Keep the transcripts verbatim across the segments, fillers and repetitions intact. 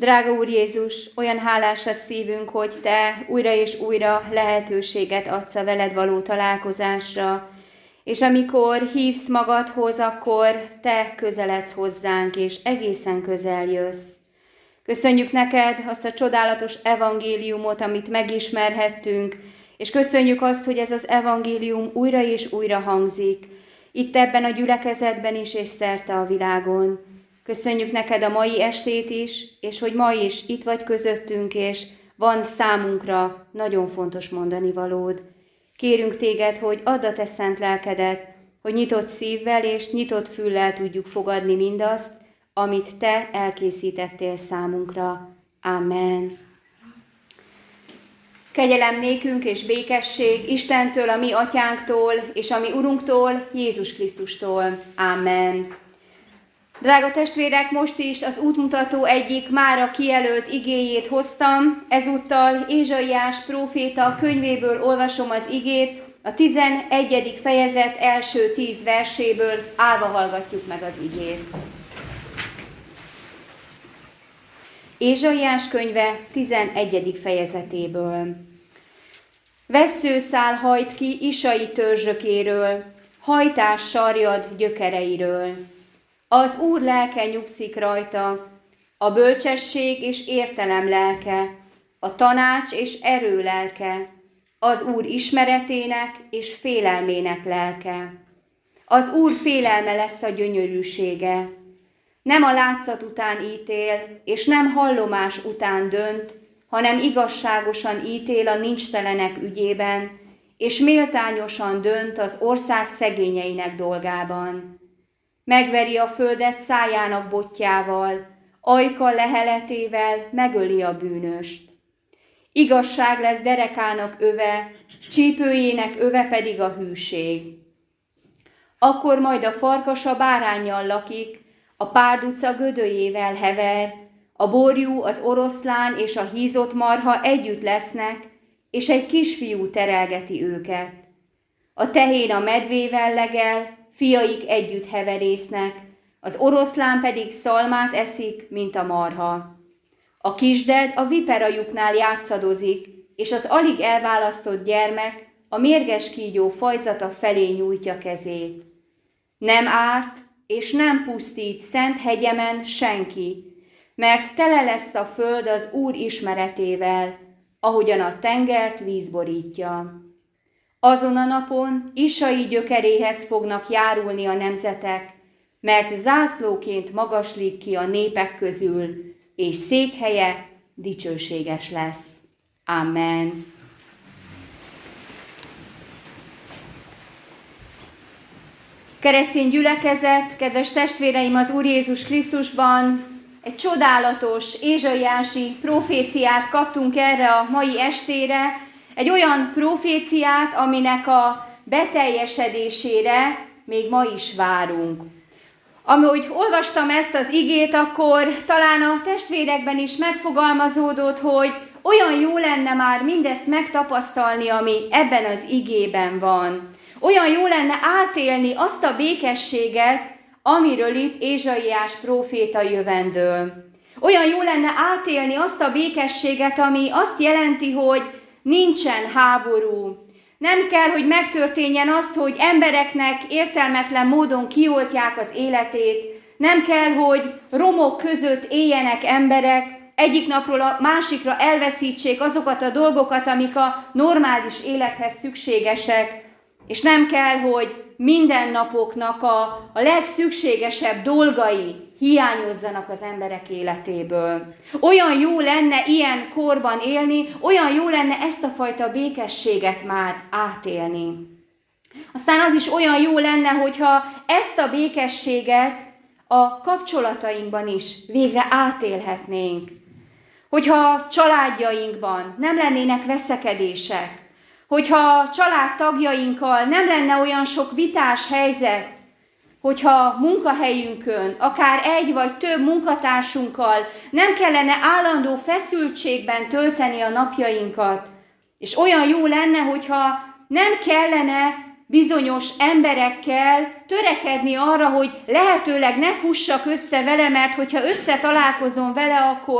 Drága Úr Jézus, olyan hálás a szívünk, hogy Te újra és újra lehetőséget adsz a veled való találkozásra, és amikor hívsz magadhoz, akkor Te közeledsz hozzánk, és egészen közel jössz. Köszönjük neked azt a csodálatos evangéliumot, amit megismerhettünk, és köszönjük azt, hogy ez az evangélium újra és újra hangzik, itt ebben a gyülekezetben is, és szerte a világon. Köszönjük neked a mai estét is, és hogy ma is itt vagy közöttünk, és van számunkra nagyon fontos mondani valód. Kérünk téged, hogy add a te szent lelkedet, hogy nyitott szívvel és nyitott füllel tudjuk fogadni mindazt, amit te elkészítettél számunkra. Amen. Kegyelem nékünk és békesség Istentől, a mi atyánktól, és a mi Urunktól, Jézus Krisztustól. Amen. Drága testvérek, most is az útmutató egyik mára kijelölt igéjét hoztam, ezúttal Ézsaiás próféta könyvéből olvasom az igét, a tizenegyedik fejezet első tíz verséből, állva hallgatjuk meg az igét. Ézsaiás könyve tizenegyedik fejezetéből. Vesszőszál hajt ki Isai törzsökéről, hajtás sarjad gyökereiről. Az Úr lelke nyugszik rajta, a bölcsesség és értelem lelke, a tanács és erő lelke, az Úr ismeretének és félelmének lelke. Az Úr félelme lesz a gyönyörűsége. Nem a látszat után ítél, és nem hallomás után dönt, hanem igazságosan ítél a nincstelenek ügyében, és méltányosan dönt az ország szegényeinek dolgában. Megveri a földet szájának botjával, ajka leheletével megöli a bűnöst. Igazság lesz derekának öve, csípőjének öve pedig a hűség. Akkor majd a farkas a báránnyal lakik, a párduca gödöjével hever, a borjú, az oroszlán és a hízott marha együtt lesznek, és egy kisfiú terelgeti őket. A tehén a medvével legel, fiaik együtt heverésznek, az oroszlán pedig szalmát eszik, mint a marha. A kisded a viperajuknál játszadozik, és az alig elválasztott gyermek a mérges kígyó fajzata felé nyújtja kezét. Nem árt és nem pusztít szent hegyemen senki, mert tele lesz a föld az Úr ismeretével, ahogyan a tengert víz borítja. Azon a napon Isai gyökeréhez fognak járulni a nemzetek, mert zászlóként magaslik ki a népek közül, és székhelye dicsőséges lesz. Amen. Keresztény gyülekezet, kedves testvéreim az Úr Jézus Krisztusban, egy csodálatos ézsaiási proféciát kaptunk erre a mai estére, egy olyan proféciát, aminek a beteljesedésére még ma is várunk. Ahogy olvastam ezt az igét, akkor talán a testvérekben is megfogalmazódott, hogy olyan jó lenne már mindezt megtapasztalni, ami ebben az igében van. Olyan jó lenne átélni azt a békességet, amiről itt Ézsaiás próféta jövendől. Olyan jó lenne átélni azt a békességet, ami azt jelenti, hogy nincsen háború. Nem kell, hogy megtörténjen az, hogy embereknek értelmetlen módon kioltják az életét. Nem kell, hogy romok között éljenek emberek, egyik napról a másikra elveszítsék azokat a dolgokat, amik a normális élethez szükségesek. És nem kell, hogy mindennapoknak a, a legszükségesebb dolgai hiányozzanak az emberek életéből. Olyan jó lenne ilyen korban élni, olyan jó lenne ezt a fajta békességet már átélni. Aztán az is olyan jó lenne, hogyha ezt a békességet a kapcsolatainkban is végre átélhetnénk. Hogyha a családjainkban nem lennének veszekedések, hogyha családtagjainkkal nem lenne olyan sok vitás helyzet, hogyha munkahelyünkön, akár egy vagy több munkatársunkkal nem kellene állandó feszültségben tölteni a napjainkat, és olyan jó lenne, hogyha nem kellene bizonyos emberekkel törekedni arra, hogy lehetőleg ne fussak össze vele, mert hogyha összetalálkozom vele, akkor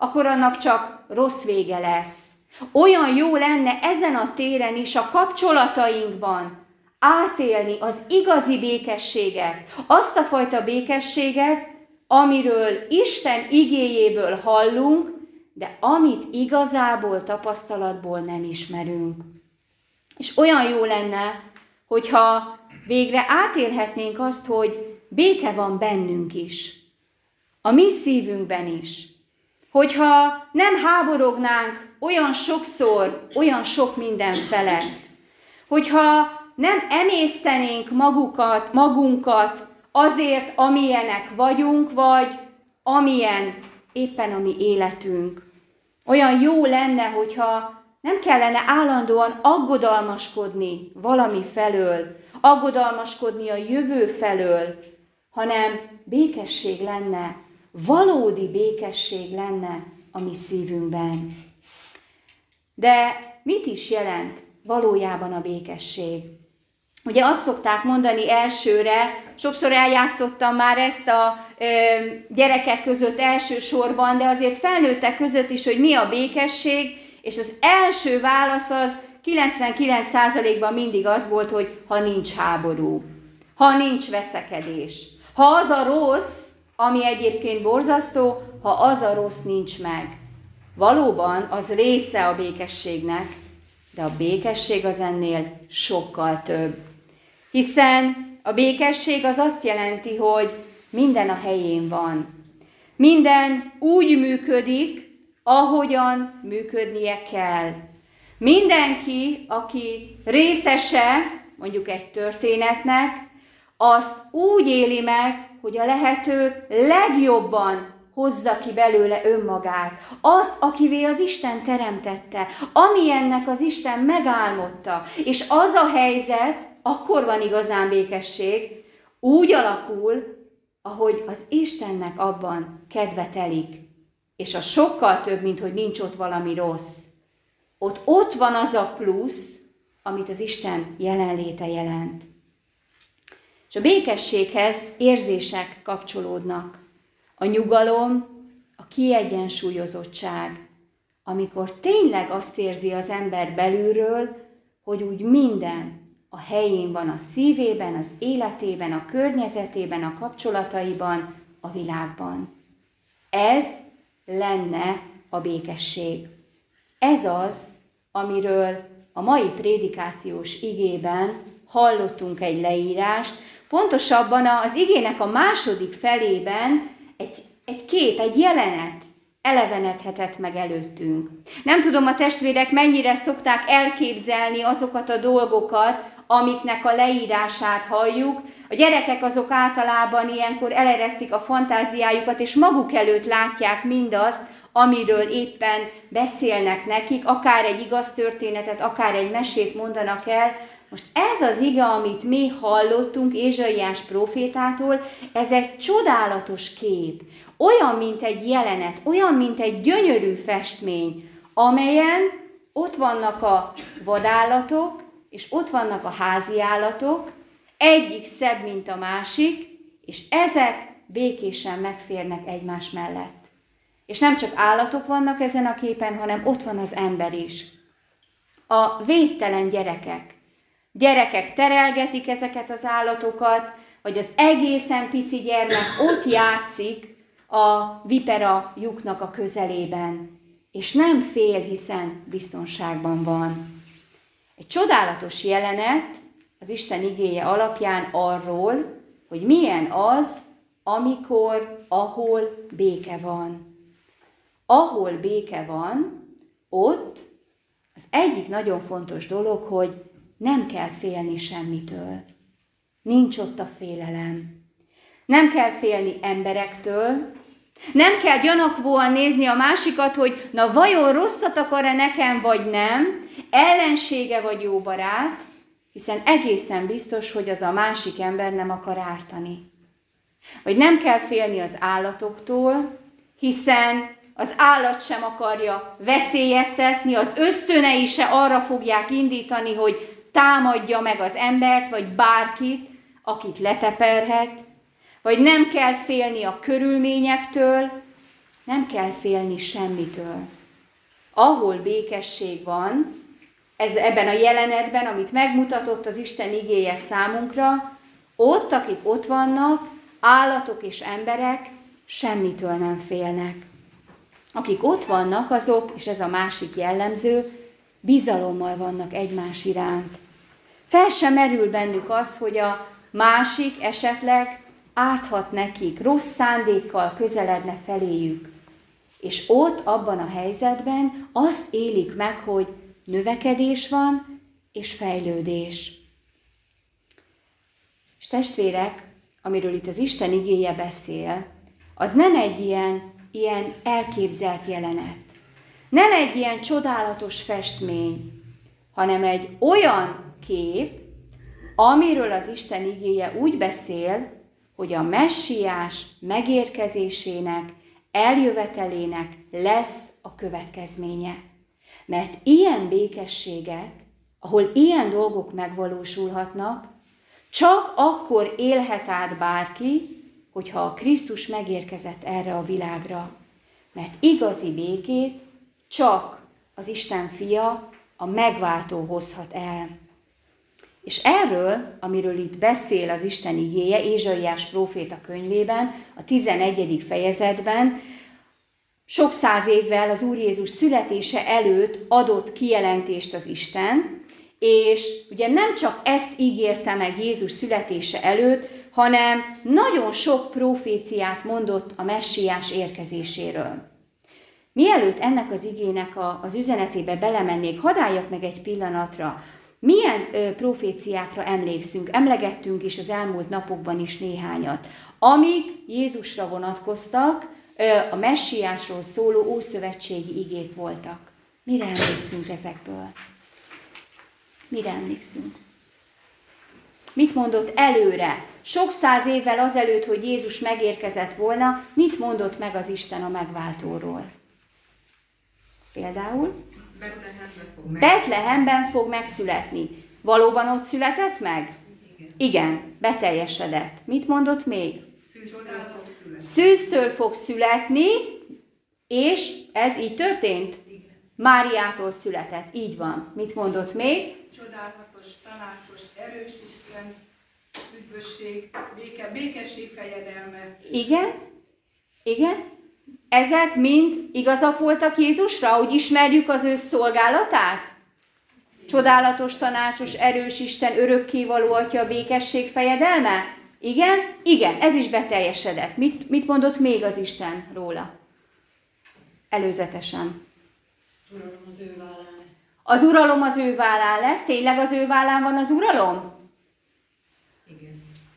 akkor annak csak rossz vége lesz. Olyan jó lenne ezen a téren is a kapcsolatainkban átélni az igazi békességet, azt a fajta békességet, amiről Isten igéjéből hallunk, de amit igazából tapasztalatból nem ismerünk. És olyan jó lenne, hogyha végre átélhetnénk azt, hogy béke van bennünk is, a mi szívünkben is. Hogyha nem háborognánk olyan sokszor, olyan sok minden felett, hogyha nem emésztenénk magukat, magunkat azért, amilyenek vagyunk, vagy amilyen éppen a mi életünk. Olyan jó lenne, hogyha nem kellene állandóan aggodalmaskodni valami felől, aggodalmaskodni a jövő felől, hanem békesség lenne, valódi békesség lenne a mi szívünkben. De mit is jelent valójában a békesség? Ugye azt szokták mondani elsőre, sokszor eljátszottam már ezt a ö, gyerekek között elsősorban, de azért felnőttek között is, hogy mi a békesség, és az első válasz az kilencvenkilenc százalékban mindig az volt, hogy ha nincs háború, ha nincs veszekedés, ha az a rossz, ami egyébként borzasztó, ha az a rossz nincs meg. Valóban az része a békességnek, de a békesség az ennél sokkal több. Hiszen a békesség az azt jelenti, hogy minden a helyén van. Minden úgy működik, ahogyan működnie kell. Mindenki, aki részese mondjuk egy történetnek, azt úgy éli meg, hogy a lehető legjobban hozza ki belőle önmagát. Az, akivé az Isten teremtette, amilyennek az Isten megálmodta. És az a helyzet, akkor van igazán békesség, úgy alakul, ahogy az Istennek abban kedve telik. És az sokkal több, mint hogy nincs ott valami rossz. Ott ott van az a plusz, amit az Isten jelenléte jelent. És a békességhez érzések kapcsolódnak. A nyugalom, a kiegyensúlyozottság, amikor tényleg azt érzi az ember belülről, hogy úgy minden a helyén van a szívében, az életében, a környezetében, a kapcsolataiban, a világban. Ez lenne a békesség. Ez az, amiről a mai prédikációs igében hallottunk egy leírást, pontosabban az igének a második felében egy, egy kép, egy jelenet elevenedhetett meg előttünk. Nem tudom, a testvérek mennyire szokták elképzelni azokat a dolgokat, amiknek a leírását halljuk. A gyerekek azok általában ilyenkor eleresztik a fantáziájukat, és maguk előtt látják mindazt, amiről éppen beszélnek nekik, akár egy igaz történetet, akár egy mesét mondanak el. Most ez az ige, amit mi hallottunk Ézsaiás prófétától, ez egy csodálatos kép. Olyan, mint egy jelenet, olyan, mint egy gyönyörű festmény, amelyen ott vannak a vadállatok, és ott vannak a házi állatok, egyik szebb, mint a másik, és ezek békésen megférnek egymás mellett. És nem csak állatok vannak ezen a képen, hanem ott van az ember is. A védtelen gyerekek. Gyerekek terelgetik ezeket az állatokat, vagy az egészen pici gyermek ott játszik a vipera lyuknak a közelében, és nem fél, hiszen biztonságban van. Egy csodálatos jelenet az Isten igéje alapján arról, hogy milyen az, amikor, ahol béke van. Ahol béke van, ott az egyik nagyon fontos dolog, hogy nem kell félni semmitől. Nincs ott a félelem. Nem kell félni emberektől. Nem kell gyanakvóan nézni a másikat, hogy na vajon rosszat akar-e nekem, vagy nem, ellensége vagy jó barát, hiszen egészen biztos, hogy az a másik ember nem akar ártani. Vagy nem kell félni az állatoktól, hiszen az állat sem akarja veszélyeztetni, az ösztönei se arra fogják indítani, hogy támadja meg az embert, vagy bárkit, akit leteperhet, vagy nem kell félni a körülményektől, nem kell félni semmitől. Ahol békesség van, ez, ebben a jelenetben, amit megmutatott az Isten igéje számunkra, ott, akik ott vannak, állatok és emberek semmitől nem félnek. Akik ott vannak, azok, és ez a másik jellemző, bizalommal vannak egymás iránt. Fel sem merül bennük az, hogy a másik esetleg árthat nekik, rossz szándékkal közeledne feléjük. És ott, abban a helyzetben azt élik meg, hogy növekedés van, és fejlődés. És testvérek, amiről itt az Isten igéje beszél, az nem egy ilyen, ilyen elképzelt jelenet. Nem egy ilyen csodálatos festmény, hanem egy olyan kép, amiről az Isten igéje úgy beszél, hogy a messiás megérkezésének, eljövetelének lesz a következménye. Mert ilyen békességet, ahol ilyen dolgok megvalósulhatnak, csak akkor élhet át bárki, hogyha a Krisztus megérkezett erre a világra. Mert igazi békét csak az Isten fia, a megváltó hozhat el. És erről, amiről itt beszél az Isten igéje, Ézsaiás próféta könyvében, a tizenegyedik fejezetben, sok száz évvel az Úr Jézus születése előtt adott kijelentést az Isten, és ugye nem csak ezt ígérte meg Jézus születése előtt, hanem nagyon sok proféciát mondott a messiás érkezéséről. Mielőtt ennek az igének a, az üzenetébe belemennék, hadd álljak meg egy pillanatra. Milyen ö, proféciákra emlékszünk? Emlegettünk is az elmúlt napokban is néhányat. Amik Jézusra vonatkoztak, ö, a messiásról szóló ószövetségi igék voltak. Mire emlékszünk ezekből? Mire emlékszünk? Mit mondott előre? Sok száz évvel azelőtt, hogy Jézus megérkezett volna, mit mondott meg az Isten a megváltóról? Például? Betlehemben fog, Betlehemben fog megszületni. Valóban ott született meg? Igen. Igen, beteljesedett. Mit mondott még? Szűztől fog születni. Szűztől fog születni, és ez így történt? Igen. Máriától született. Így van. Mit mondott még? Csodálatos, tanácsos, erős Isten, üdvösség, béke, békesség fejedelme. Igen? Igen? Ezek mind igazak voltak Jézusra, hogy ismerjük az ő szolgálatát? Csodálatos, tanácsos, erős Isten, örökkévaló Atya, békesség fejedelme? Igen? Igen, ez is beteljesedett. Mit, mit mondott még az Isten róla? Előzetesen. Uralom az ő vállán lesz. Az uralom az ő vállán lesz? Tényleg az ő vállán van az uralom? Igen.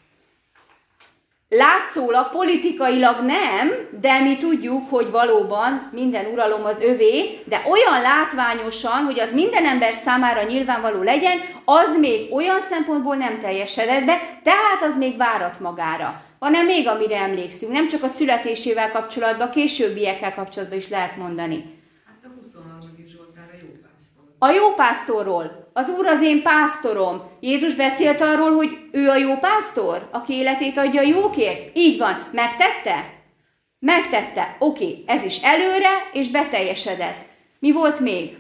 Látszólag, politikailag nem, de mi tudjuk, hogy valóban minden uralom az övé, de olyan látványosan, hogy az minden ember számára nyilvánvaló legyen, az még olyan szempontból nem teljesedett be, tehát az még várat magára. Hanem még amire emlékszünk, nem csak a születésével kapcsolatban, későbbiekkel kapcsolatban is lehet mondani. Hát a huszonharmadik Zsoltár a jó pásztor. A jó pásztorról. Az Úr az én pásztorom. Jézus beszélt arról, hogy ő a jó pásztor, aki életét adja a jókért. Így van. Megtette? Megtette. Oké, okay. Ez is előre és beteljesedett. Mi volt még?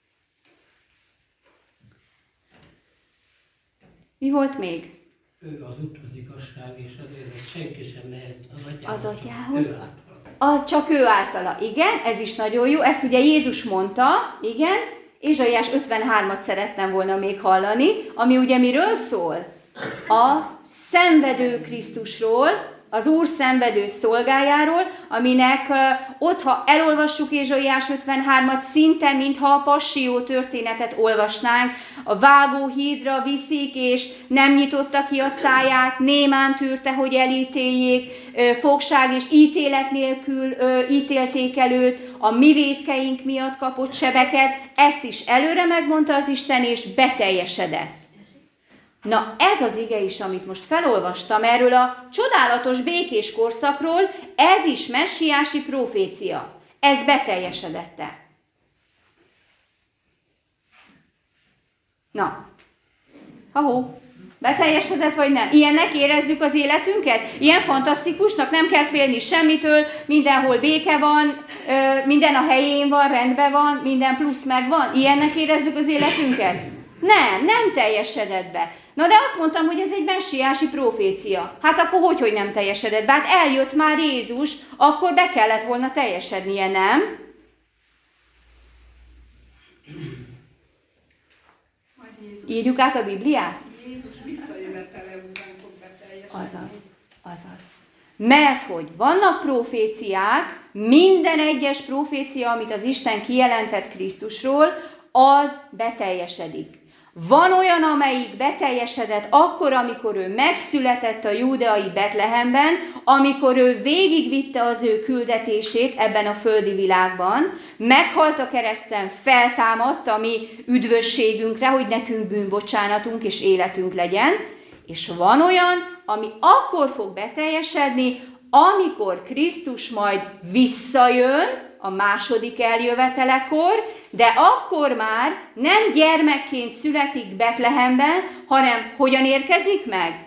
Mi volt még? Ő az út, az igazság, és azért senki sem mehet az atyához. Az atyához? Ő általa. A, csak ő általa. Igen, ez is nagyon jó. Ezt ugye Jézus mondta, igen. Ézsaiás ötvenhármat szerettem volna még hallani, ami ugye miről szól? A szenvedő Krisztusról, az Úr szenvedő szolgájáról, aminek uh, ott, ha elolvassuk Ézsaiás ötvenhármat, szinte, mintha a passzió történetet olvasnánk, a vágóhídra viszik, és nem nyitotta ki a száját, némán tűrte, hogy elítéljék, uh, fogság és ítélet nélkül uh, ítélték előtt, a mi vétkeink miatt kapott sebeket, ezt is előre megmondta az Isten, és beteljesedett. Na ez az ige is, amit most felolvastam erről a csodálatos békés korszakról, ez is messiási profécia. Ez beteljesedette. Na, ha-hó, Beteljesedett vagy nem? Ilyennek érezzük az életünket? Ilyen fantasztikusnak? Nem kell félni semmitől, mindenhol béke van, minden a helyén van, rendben van, minden plusz megvan? Ilyennek érezzük az életünket? Nem, nem teljesedett be. Na de azt mondtam, hogy ez egy messiási profécia. Hát akkor hogy, hogy nem teljesedett be? Hát eljött már Jézus, akkor be kellett volna teljesednie, nem? Írjuk át a Bibliát? Jézus visszajövetele után fog beteljesedni. Azaz, azaz. Mert hogy vannak proféciák, minden egyes profécia, amit az Isten kijelentett Krisztusról, az beteljesedik. Van olyan, amelyik beteljesedett akkor, amikor ő megszületett a júdeai Betlehemben, amikor ő végigvitte az ő küldetését ebben a földi világban, meghalt a kereszten, feltámadt a mi üdvösségünkre, hogy nekünk bűnbocsánatunk és életünk legyen, és van olyan, ami akkor fog beteljesedni, amikor Krisztus majd visszajön a második eljövetelekor, de akkor már nem gyermekként születik Betlehemben, hanem hogyan érkezik meg?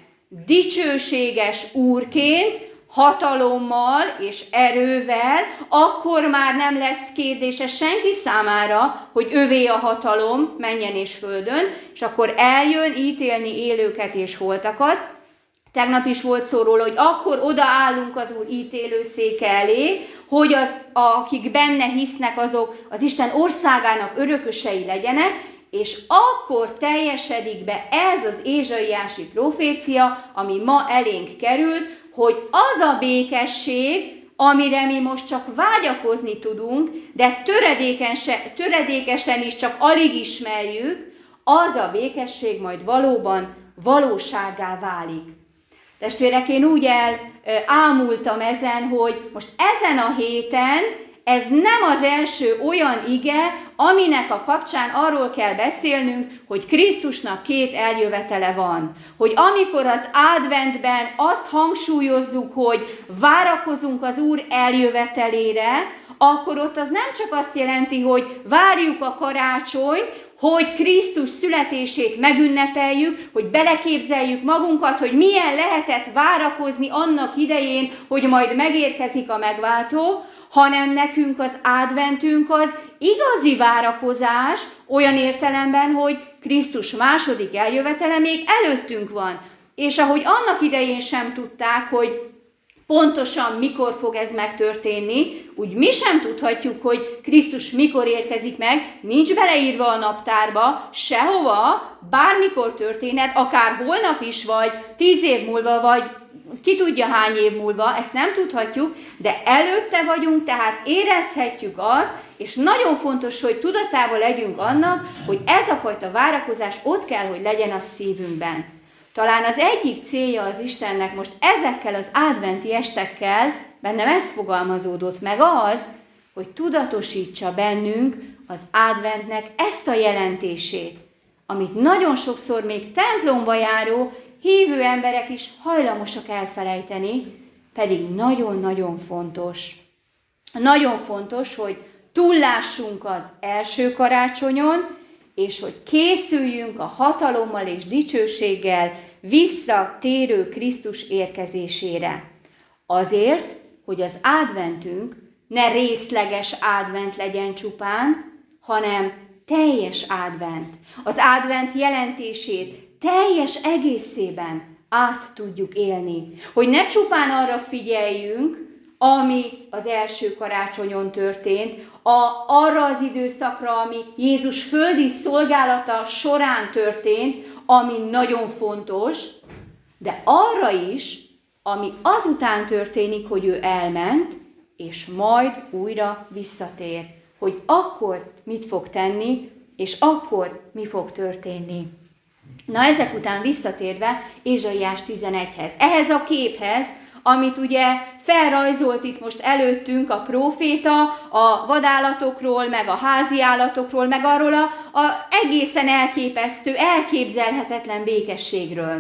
Dicsőséges úrként, hatalommal és erővel, akkor már nem lesz kérdése senki számára, hogy övé a hatalom mennyen és földön, és akkor eljön ítélni élőket és holtakat. Tegnap is volt szó róla, hogy akkor odaállunk az Úr ítélőszéke elé, hogy az, akik benne hisznek, azok az Isten országának örökösei legyenek, és akkor teljesedik be ez az ézsaiási profécia, ami ma elénk került, hogy az a békesség, amire mi most csak vágyakozni tudunk, de töredékense, töredékesen is csak alig ismerjük, az a békesség majd valóban valósággá válik. Testvérek, én úgy elámultam ezen, hogy most ezen a héten ez nem az első olyan ige, aminek a kapcsán arról kell beszélnünk, hogy Krisztusnak két eljövetele van. Hogy amikor az adventben azt hangsúlyozzuk, hogy várakozunk az Úr eljövetelére, akkor ott az nem csak azt jelenti, hogy várjuk a karácsonyt, hogy Krisztus születését megünnepeljük, hogy beleképzeljük magunkat, hogy milyen lehetett várakozni annak idején, hogy majd megérkezik a megváltó, hanem nekünk az adventünk az igazi várakozás, olyan értelemben, hogy Krisztus második eljövetele még előttünk van. És ahogy annak idején sem tudták, hogy pontosan mikor fog ez megtörténni, úgy mi sem tudhatjuk, hogy Krisztus mikor érkezik meg, nincs beleírva a naptárba, sehova, bármikor történhet, akár holnap is, vagy tíz év múlva, vagy ki tudja hány év múlva, ezt nem tudhatjuk, de előtte vagyunk, tehát érezhetjük azt, és nagyon fontos, hogy tudatában legyünk annak, hogy ez a fajta várakozás ott kell, hogy legyen a szívünkben. Talán az egyik célja az Istennek most ezekkel az adventi estekkel, bennem ez fogalmazódott meg az, hogy tudatosítsa bennünk az adventnek ezt a jelentését, amit nagyon sokszor még templomba járó hívő emberek is hajlamosak elfelejteni, pedig nagyon-nagyon fontos. Nagyon fontos, hogy túllássunk az első karácsonyon, és hogy készüljünk a hatalommal és dicsőséggel visszatérő Krisztus érkezésére. Azért, hogy az adventünk ne részleges advent legyen csupán, hanem teljes advent. Az advent jelentését teljes egészében át tudjuk élni. Hogy ne csupán arra figyeljünk, ami az első karácsonyon történt, a, arra az időszakra, ami Jézus földi szolgálata során történt, ami nagyon fontos, de arra is, ami azután történik, hogy ő elment, és majd újra visszatér. Hogy akkor mit fog tenni, és akkor mi fog történni. Na ezek után visszatérve Ézsaiás tizenegyhez. Ehhez a képhez, amit ugye felrajzolt itt most előttünk a próféta, a vadállatokról, meg a házi állatokról, meg arról a, a egészen elképesztő, elképzelhetetlen békességről.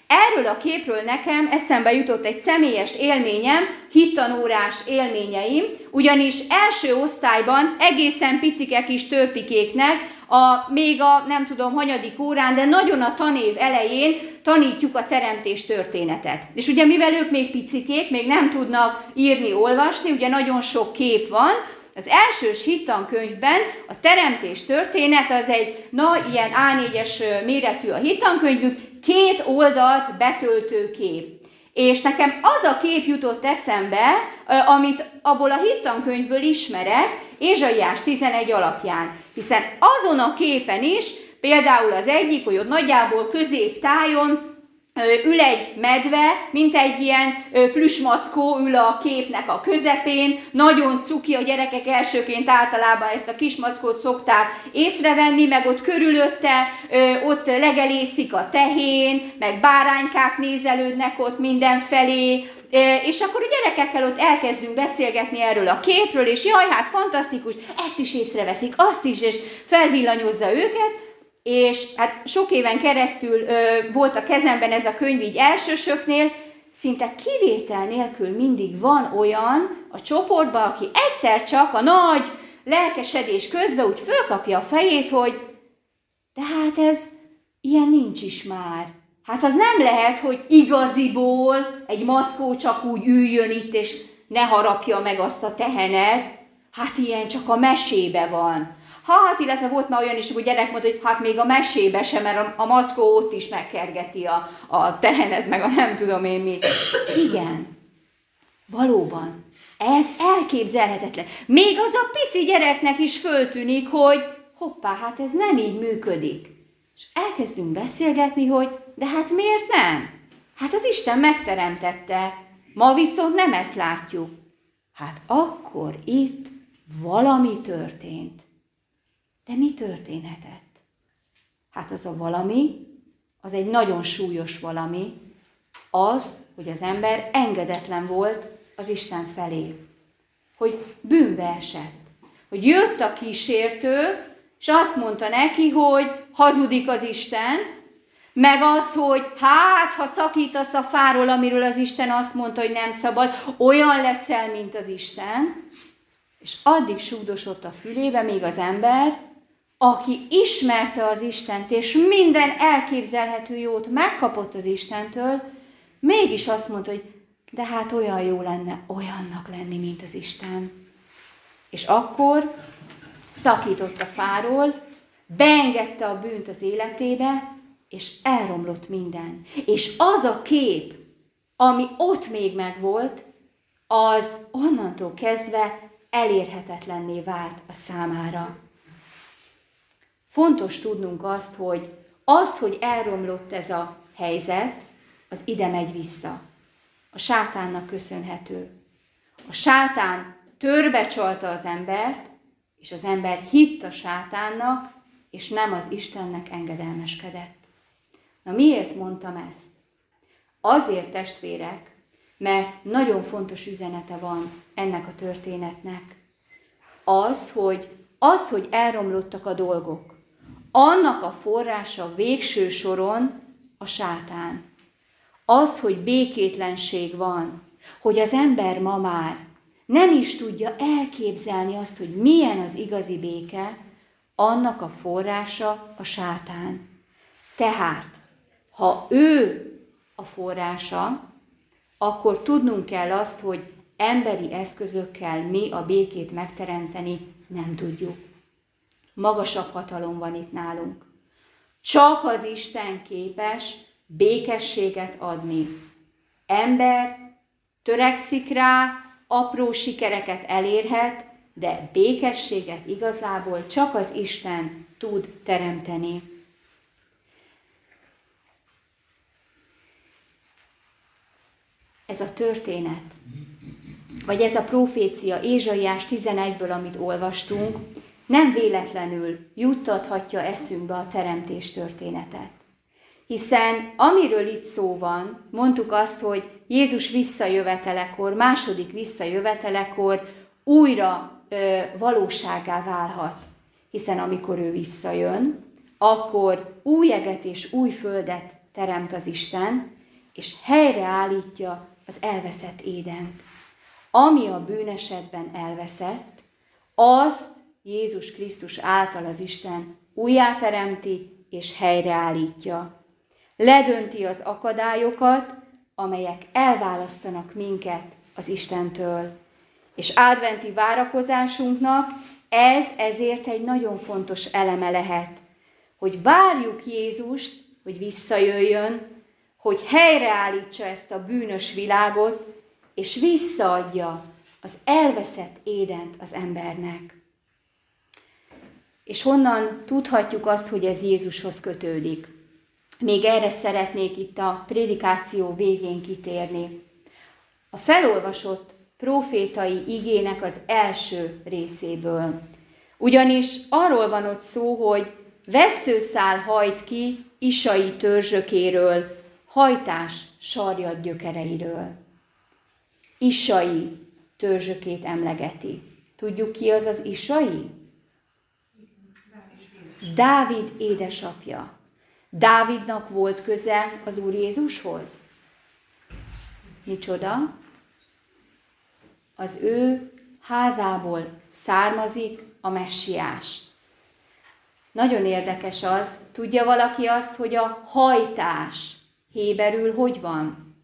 Erről a képről nekem eszembe jutott egy személyes élményem, hittanórás élményeim, ugyanis első osztályban egészen picike kis törpikéknek, a, még a nem tudom hanyadik órán, de nagyon a tanév elején tanítjuk a teremtés történetet. És ugye mivel ők még picikék, még nem tudnak írni, olvasni, ugye nagyon sok kép van, az elsős hittankönyvben a teremtés történet az egy na, ilyen á négyes méretű a hittankönyvük, két oldalt betöltő kép. És nekem az a kép jutott eszembe, amit abból a hittankönyvből ismerek, Ézsaiás tizenegy alapján. Hiszen azon a képen is, például az egyik, hogy ott nagyjából középtájon ül egy medve, mint egy ilyen plüsmackó ül a képnek a közepén, nagyon cuki, a gyerekek elsőként általában ezt a kismackót szokták észrevenni, meg ott körülötte, ott legelészik a tehén, meg báránykák nézelődnek ott mindenfelé, és akkor a gyerekekkel ott elkezdünk beszélgetni erről a képről, és jaj, hát fantasztikus, ezt is észreveszik, azt is, és felvillanyozza őket. És hát sok éven keresztül ö, volt a kezemben ez a könyv így elsősöknél, szinte kivétel nélkül mindig van olyan a csoportban, aki egyszer csak a nagy lelkesedés közben úgy fölkapja a fejét, hogy de hát ez ilyen nincs is már. Hát az nem lehet, hogy igaziból egy mackó csak úgy üljön itt, és ne harapja meg azt a tehenet. Hát ilyen csak a mesébe van. Hát, illetve volt már olyan is, hogy a gyerek mondta, hogy hát még a mesébe sem, mert a, a mackó ott is megkergeti a, a tehenet, meg a nem tudom én mi. Igen, valóban, ez elképzelhetetlen. Még az a pici gyereknek is föltűnik, hogy hoppá, hát ez nem így működik. És elkezdünk beszélgetni, hogy de hát miért nem? Hát az Isten megteremtette, ma viszont nem ezt látjuk. Hát akkor itt valami történt. De mi történhetett? Hát az a valami, az egy nagyon súlyos valami, az, hogy az ember engedetlen volt az Isten felé. Hogy bűnbe esett. Hogy jött a kísértő, és azt mondta neki, hogy hazudik az Isten, meg az, hogy hát, ha szakítasz a fáról, amiről az Isten azt mondta, hogy nem szabad, olyan leszel, mint az Isten, és addig súgdosott a fülébe még az ember, aki ismerte az Istent, és minden elképzelhető jót megkapott az Istentől, mégis azt mondta, hogy de hát olyan jó lenne olyannak lenni, mint az Isten. És akkor szakított a fáról, beengedte a bűnt az életébe, és elromlott minden. És az a kép, ami ott még megvolt, az onnantól kezdve elérhetetlenné vált a számára. Fontos tudnunk azt, hogy az, hogy elromlott ez a helyzet, az ide megy vissza. A sátánnak köszönhető. A sátán törbecsalta az embert, és az ember hitt a sátánnak, és nem az Istennek engedelmeskedett. Na miért mondtam ezt? Azért, testvérek, mert nagyon fontos üzenete van ennek a történetnek. Az, hogy az, hogy elromlottak a dolgok, annak a forrása végső soron a sátán. Az, hogy békétlenség van, hogy az ember ma már nem is tudja elképzelni azt, hogy milyen az igazi béke, annak a forrása a sátán. Tehát, ha ő a forrása, akkor tudnunk kell azt, hogy emberi eszközökkel mi a békét megteremteni nem tudjuk. Magasabb hatalom van itt nálunk. Csak az Isten képes békességet adni. Ember törekszik rá, apró sikereket elérhet, de békességet igazából csak az Isten tud teremteni. Ez a történet, vagy ez a profécia Ézsaiás tizenegyből, amit olvastunk, nem véletlenül juttathatja eszünkbe a teremtés történetet. Hiszen amiről itt szó van, mondtuk azt, hogy Jézus visszajövetelekor, második visszajövetelekor újra ö, valósággá válhat. Hiszen amikor ő visszajön, akkor új eget és új földet teremt az Isten, és helyreállítja az elveszett Édent. Ami a bűnesetben elveszett, azt Jézus Krisztus által az Isten újjáteremti és helyreállítja. Ledönti az akadályokat, amelyek elválasztanak minket az Istentől. És adventi várakozásunknak ez ezért egy nagyon fontos eleme lehet, hogy várjuk Jézust, hogy visszajöjjön, hogy helyreállítsa ezt a bűnös világot, és visszaadja az elveszett Édent az embernek. És honnan tudhatjuk azt, hogy ez Jézushoz kötődik? Még erre szeretnék itt a prédikáció végén kitérni. A felolvasott profétai igének az első részéből. Ugyanis arról van ott szó, hogy vesszőszál hajt ki Isai törzsökéről, hajtás sarjad gyökereiről. Isai törzsökét emlegeti. Tudjuk, ki az az Isai? Dávid édesapja. Dávidnak volt köze az Úr Jézushoz? Micsoda? Az ő házából származik a messiás. Nagyon érdekes az, tudja valaki azt, hogy a hajtás héberül hogy van?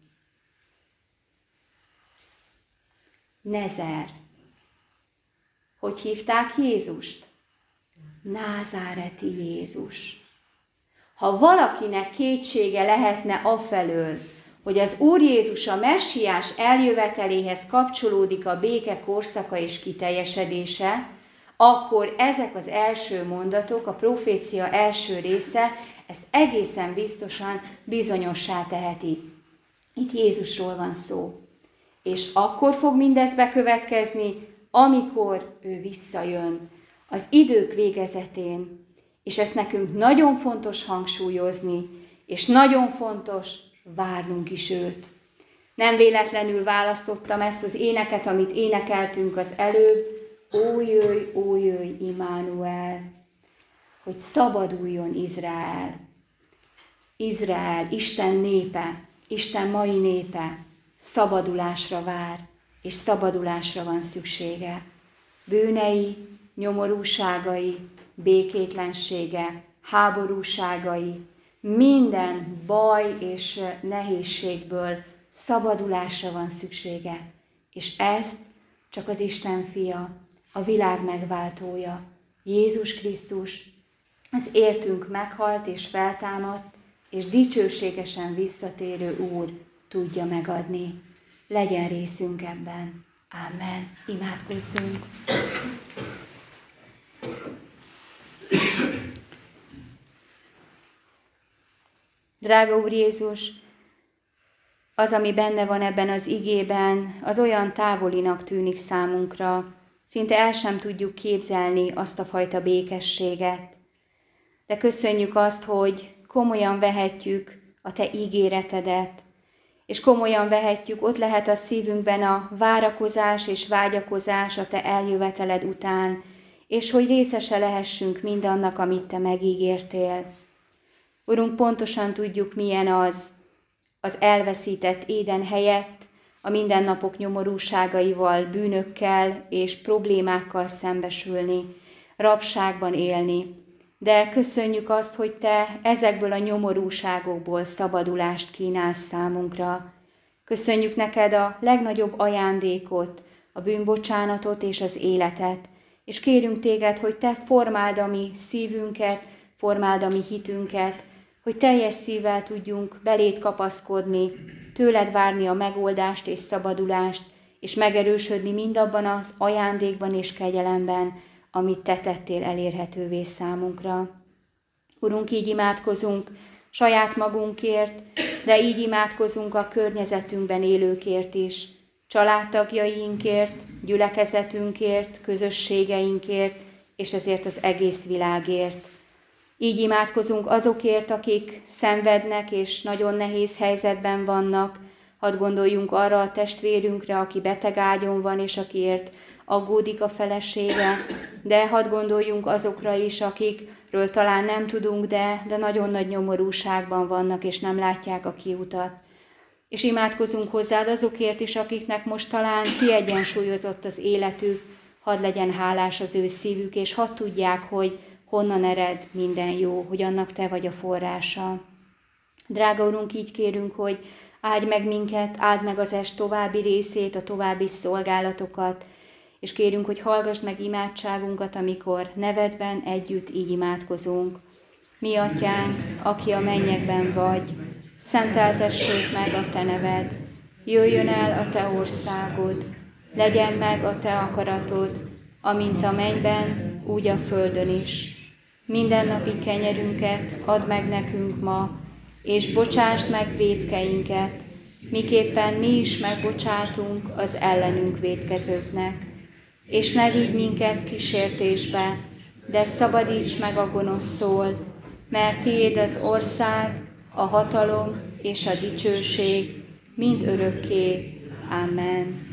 Nezer. Hogy hívták Jézust? Názáreti Jézus. Ha valakinek kétsége lehetne afelől, hogy az Úr Jézus a messiás eljöveteléhez kapcsolódik a béke korszaka és kiteljesedése, akkor ezek az első mondatok, a profécia első része, ezt egészen biztosan bizonyossá teheti. Itt Jézusról van szó. És akkor fog mindez bekövetkezni, amikor ő visszajön, az idők végezetén. És ezt nekünk nagyon fontos hangsúlyozni, és nagyon fontos várnunk is őt. Nem véletlenül választottam ezt az éneket, amit énekeltünk az előbb, ó jöjj, ó jöjj, Immanuel, hogy szabaduljon Izrael. Izrael, Isten népe, Isten mai népe szabadulásra vár, és szabadulásra van szüksége. Bűnei, nyomorúságai, békétlensége, háborúságai, minden baj és nehézségből szabadulásra van szüksége. És ezt csak az Isten fia, a világ megváltója, Jézus Krisztus, az értünk meghalt és feltámadt, és dicsőségesen visszatérő Úr tudja megadni. Legyen részünk ebben. Amen. Imádkozzunk. Drága Úr Jézus, az, ami benne van ebben az igében, az olyan távolinak tűnik számunkra, szinte el sem tudjuk képzelni azt a fajta békességet. De köszönjük azt, hogy komolyan vehetjük a Te ígéretedet, és komolyan vehetjük, ott lehet a szívünkben a várakozás és vágyakozás a Te eljöveteled után, és hogy részese lehessünk mindannak, amit Te megígértél. Urunk, pontosan tudjuk, milyen az, az elveszített Éden helyett, a mindennapok nyomorúságaival, bűnökkel és problémákkal szembesülni, rabságban élni. De köszönjük azt, hogy Te ezekből a nyomorúságokból szabadulást kínálsz számunkra. Köszönjük neked a legnagyobb ajándékot, a bűnbocsánatot és az életet, és kérünk Téged, hogy Te formáld a mi szívünket, formáld a mi hitünket, hogy teljes szívvel tudjunk beléd kapaszkodni, tőled várni a megoldást és szabadulást, és megerősödni mindabban az ajándékban és kegyelemben, amit Te tettél elérhetővé számunkra. Urunk, így imádkozunk saját magunkért, de így imádkozunk a környezetünkben élőkért is, családtagjainkért, gyülekezetünkért, közösségeinkért, és ezért az egész világért. Így imádkozunk azokért, akik szenvednek és nagyon nehéz helyzetben vannak. Hadd gondoljunk arra a testvérünkre, aki beteg ágyon van, és akiért aggódik a felesége, de hadd gondoljunk azokra is, akikről talán nem tudunk, de, de nagyon nagy nyomorúságban vannak, és nem látják a kiutat. És imádkozunk hozzád azokért is, akiknek most talán kiegyensúlyozott az életük, hadd legyen hálás az ő szívük, és hadd tudják, hogy honnan ered minden jó, hogy annak te vagy a forrása. Drága Urunk, így kérünk, hogy áldj meg minket, áld meg az est további részét, a további szolgálatokat, és kérünk, hogy hallgass meg imádságunkat, amikor nevedben együtt így imádkozunk. Mi atyánk, aki a mennyekben vagy, szenteltessék meg a te neved, jöjjön el a te országod, legyen meg a te akaratod, amint a mennyben, úgy a földön is. Mindennapi kenyerünket add meg nekünk ma, és bocsásd meg vétkeinket, miképpen mi is megbocsátunk az ellenünk vétkezőknek. És ne vigy minket kísértésbe, de szabadíts meg a gonosztól, mert tiéd az ország, a hatalom és a dicsőség mind örökké. Amen.